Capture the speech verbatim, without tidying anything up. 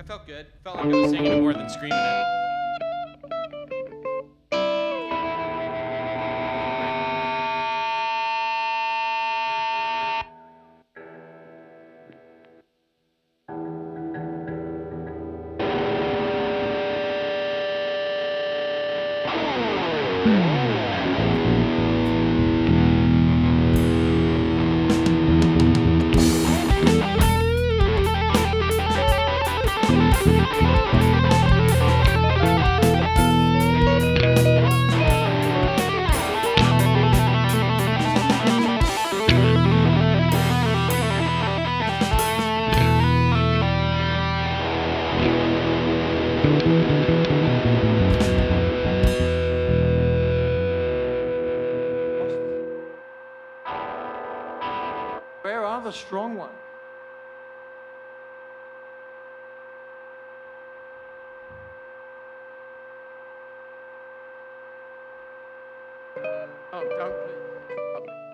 felt good. Felt like I was singing it more than screaming it. Where are the strong ones? Oh, don't please.